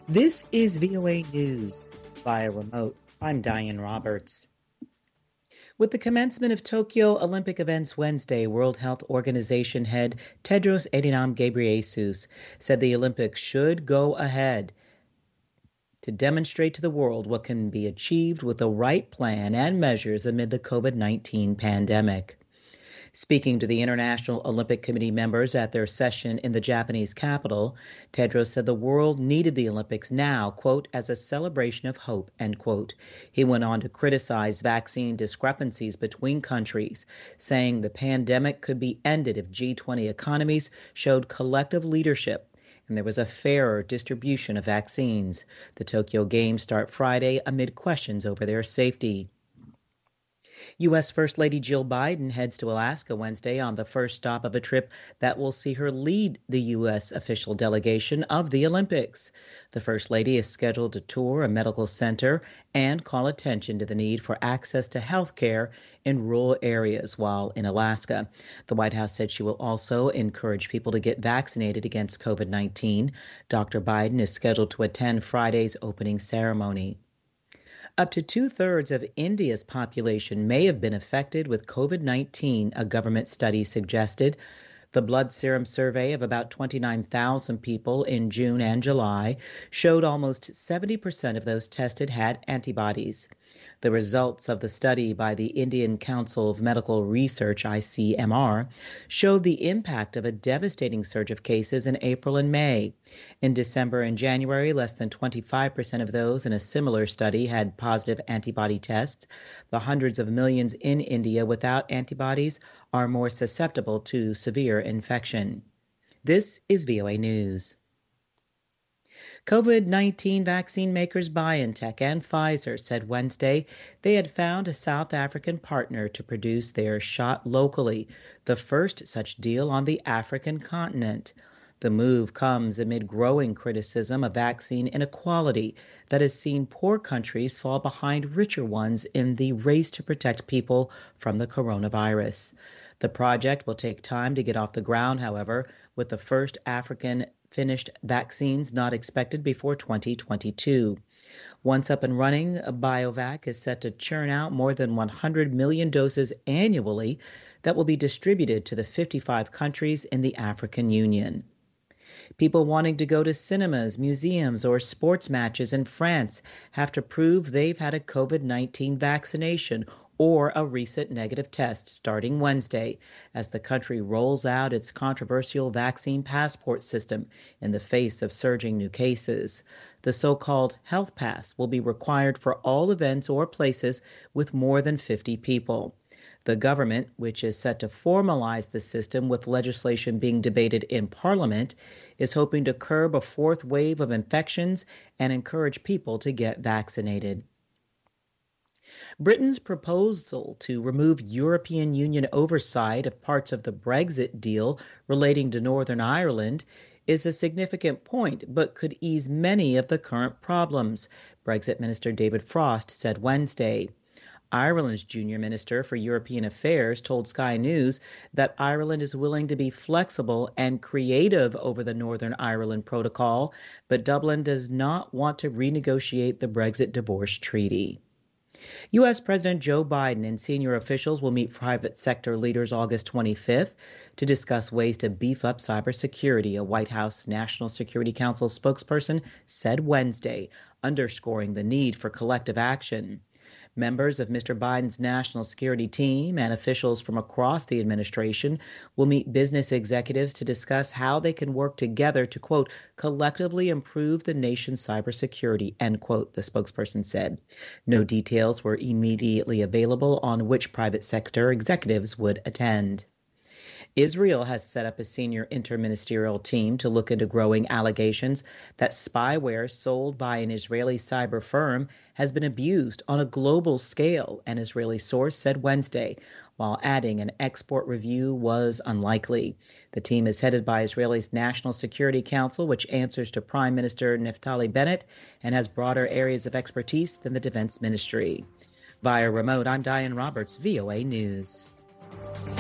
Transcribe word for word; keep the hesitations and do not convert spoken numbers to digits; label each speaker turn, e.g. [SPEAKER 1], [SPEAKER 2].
[SPEAKER 1] This is V O A News via remote. I'm Diane Roberts. With the commencement of Tokyo Olympic events Wednesday, World Health Organization head Tedros Adhanom Ghebreyesus said the Olympics should go ahead to demonstrate to the world what can be achieved with the right plan and measures amid the COVID nineteen pandemic. Speaking to the International Olympic Committee members at their session in the Japanese capital, Tedros said the world needed the Olympics now, quote, as a celebration of hope, end quote. He went on to criticize vaccine discrepancies between countries, saying the pandemic could be ended if G twenty economies showed collective leadership and there was a fairer distribution of vaccines. The Tokyo Games start Friday amid questions over their safety. U S. First Lady Jill Biden heads to Alaska Wednesday on the first stop of a trip that will see her lead the U S official delegation of the Olympics. The First Lady is scheduled to tour a medical center and call attention to the need for access to health care in rural areas while in Alaska. The White House said she will also encourage people to get vaccinated against COVID nineteen. Doctor Biden is scheduled to attend Friday's opening ceremony. Up to two-thirds of India's population may have been affected with COVID nineteen, a government study suggested. The blood serum survey of about twenty-nine thousand people in June and July showed almost seventy percent of those tested had antibodies. The results of the study by the Indian Council of Medical Research, I C M R, showed the impact of a devastating surge of cases in April and May. In December and January, less than twenty-five percent of those in a similar study had positive antibody tests. The hundreds of millions in India without antibodies are more susceptible to severe infection. This is V O A News. COVID nineteen vaccine makers BioNTech and Pfizer said Wednesday they had found a South African partner to produce their shot locally, the first such deal on the African continent. The move comes amid growing criticism of vaccine inequality that has seen poor countries fall behind richer ones in the race to protect people from the coronavirus. The project will take time to get off the ground, however, with the first African finished vaccines not expected before twenty twenty-two. Once up and running, BioVac is set to churn out more than one hundred million doses annually that will be distributed to the fifty-five countries in the African Union. People wanting to go to cinemas, museums, or sports matches in France have to prove they've had a COVID nineteen vaccination or a recent negative test starting Wednesday as the country rolls out its controversial vaccine passport system in the face of surging new cases. The so-called Health Pass will be required for all events or places with more than fifty people. The government, which is set to formalize the system with legislation being debated in Parliament, is hoping to curb a fourth wave of infections and encourage people to get vaccinated. Britain's proposal to remove European Union oversight of parts of the Brexit deal relating to Northern Ireland is a significant point, but could ease many of the current problems, Brexit Minister David Frost said Wednesday. Ireland's junior minister for European Affairs told Sky News that Ireland is willing to be flexible and creative over the Northern Ireland Protocol, but Dublin does not want to renegotiate the Brexit divorce treaty. U S. President Joe Biden and senior officials will meet private sector leaders August twenty-fifth to discuss ways to beef up cybersecurity, a White House National Security Council spokesperson said Wednesday, underscoring the need for collective action. Members of Mister Biden's national security team and officials from across the administration will meet business executives to discuss how they can work together to, quote, collectively improve the nation's cybersecurity, end quote, the spokesperson said. No details were immediately available on which private sector executives would attend. Israel has set up a senior interministerial team to look into growing allegations that spyware sold by an Israeli cyber firm has been abused on a global scale, an Israeli source said Wednesday, while adding an export review was unlikely. The team is headed by Israel's National Security Council, which answers to Prime Minister Naftali Bennett and has broader areas of expertise than the Defense Ministry. Via remote, I'm Diane Roberts, V O A News.